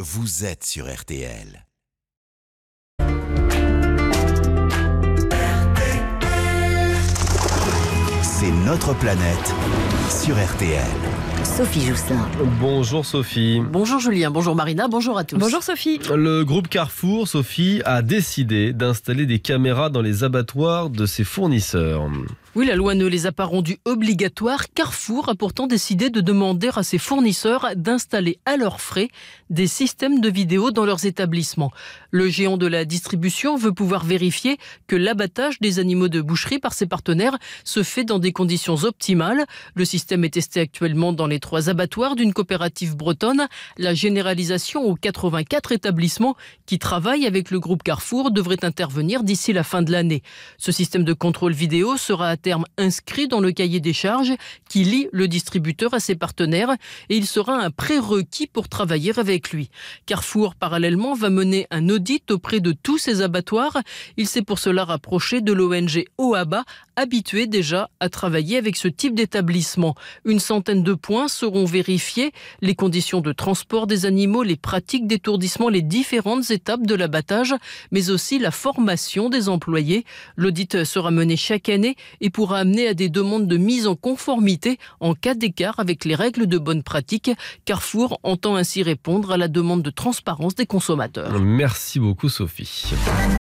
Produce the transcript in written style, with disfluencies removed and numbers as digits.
vous êtes sur RTL. C'est notre planète sur RTL. Sophie Jousselin. Bonjour Sophie. Bonjour Julien, bonjour Marina, bonjour à tous. Bonjour Sophie. Le groupe Carrefour, Sophie, a décidé d'installer des caméras dans les abattoirs de ses fournisseurs. Oui, la loi ne les a pas rendus obligatoires. Carrefour a pourtant décidé de demander à ses fournisseurs d'installer à leurs frais des systèmes de vidéo dans leurs établissements. Le géant de la distribution veut pouvoir vérifier que l'abattage des animaux de boucherie par ses partenaires se fait dans des conditions optimales. Le système est testé actuellement dans les 3 abattoirs d'une coopérative bretonne. La généralisation aux 84 établissements qui travaillent avec le groupe Carrefour devrait intervenir d'ici la fin de l'année. Ce système de contrôle vidéo sera à terme inscrit dans le cahier des charges qui lie le distributeur à ses partenaires et il sera un prérequis pour travailler avec lui. Carrefour, parallèlement, va mener un audit auprès de tous ses abattoirs. Il s'est pour cela rapproché de l'ONG OABA, habituée déjà à travailler avec ce type d'établissement. Une centaine de points seront vérifiés, les conditions de transport des animaux, les pratiques d'étourdissement, les différentes étapes de l'abattage, mais aussi la formation des employés. L'audit sera mené chaque année et pourra amener à des demandes de mise en conformité en cas d'écart avec les règles de bonne pratique. Carrefour entend ainsi répondre à la demande de transparence des consommateurs. Merci beaucoup Sophie.